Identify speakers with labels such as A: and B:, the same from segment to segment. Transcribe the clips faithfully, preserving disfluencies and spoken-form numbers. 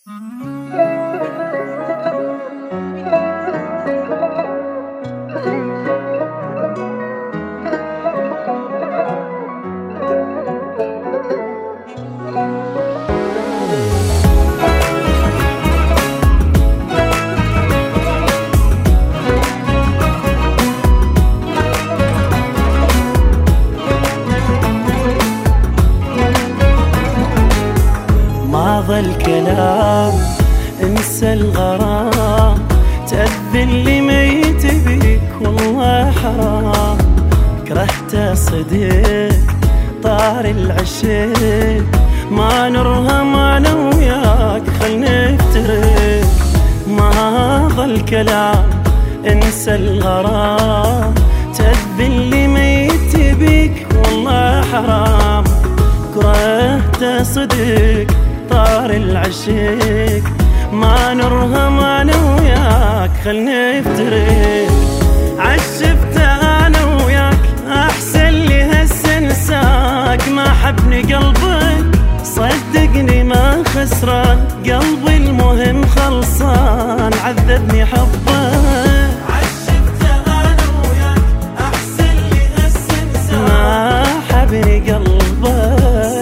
A: الكلام انسى الغرام، تأذي اللي ميت بيك والله حرام. كرهت صديق طار العشيق، ما نرهم انا وياك خل نفترق. ما ظل كلام انسى الغرام، تأذي اللي ميت بيك والله حرام. كرهت صديق طار العشيق، ما نرهم انا وياك خل نفترق. عشفت انا وياك احسن لي هسه انساك، ما حبني قلبك صدقني ما خسران، قلبي المهم خلصان عذبني حبك.
B: عشفت انا وياك احسن لي هسه انساك،
A: ما حبني قلبك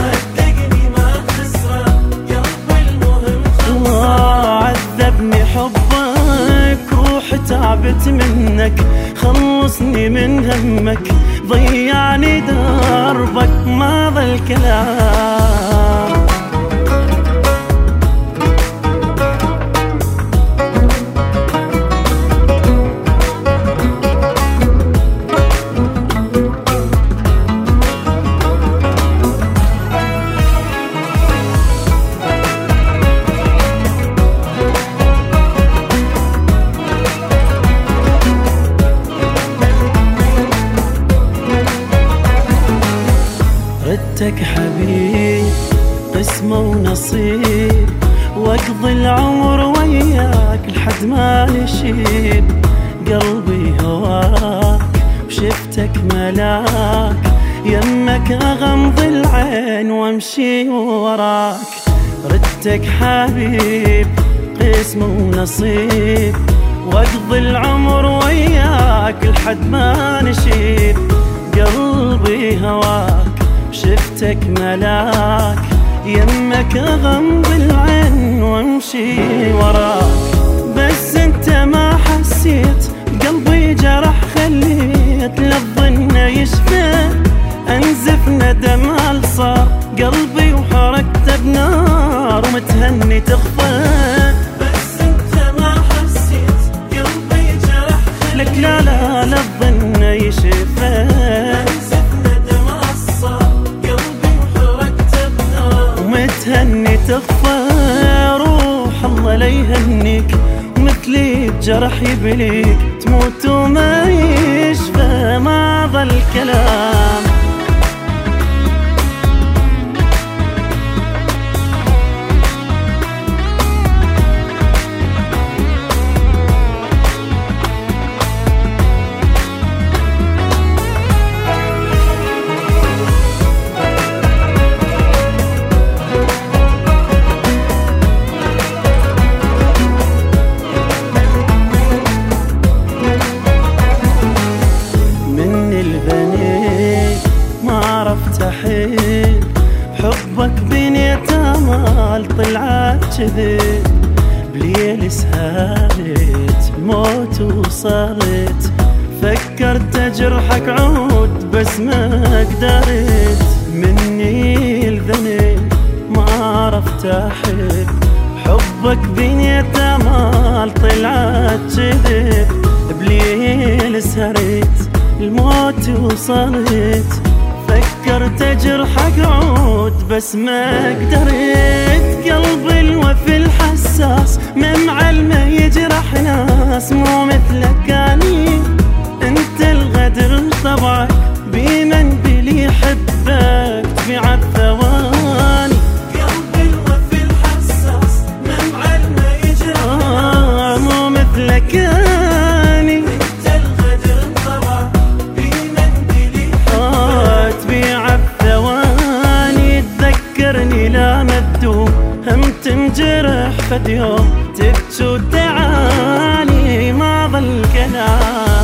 A: حبك. روح تعبت منك خلصني من همك، ضيعني دربك ما ظل كلام. ردتك حبيب قسمة ونصيب، واقضي العمر وياك لحد ما نشيب. قلبي هواك وشفتك ملاك، يمك اغمض العين وامشي وراك. ردتك حبيب قسمة ونصيب، واقضي العمر وياك لحد ما نشيب. قلبي هواك شفتك ملاك، يمك اغمض العين وامشي وراك. بس انت ما حسيت قلبي جرح، خليت للظن يشفى، انزف ندم صار قلبي وحركته بنار ومتهني تخفى.
B: بس انت ما حسيت قلبي جرح،
A: لك لا لا للظن يشفى، متهني تخفى. روح الله لا يهنيك، مثلي الجرح يبليك، تموت وما يشفى ما ظل كلام. حيل حبك بنيت امال طلعت كذب، بليل سهرت موت وصلت. فكرت اجرحك عود بس ما قدرت، مني الذنب ما عرفت احب. حبك بنيت امال طلعت كذب، بليل سهرت الموت وصلت. فكرت اجرحك عود بس ما قدرت، قلبي الوفي الحساس من معلمه يجرح ناس مو مثلك اني. انت الغدر طبعك بمن بلي يحبك تبيع الثواني.
B: قلبي الوفي الحساس من معلمه يجرح
A: آه مو مثلك اني.
B: انت الغدر طبعك بمن بلي يحبك
A: تبيع الثواني. تذكرني لا مدوم هم تنجرح فد يوم تبكي وتعاني ما ظل كلام.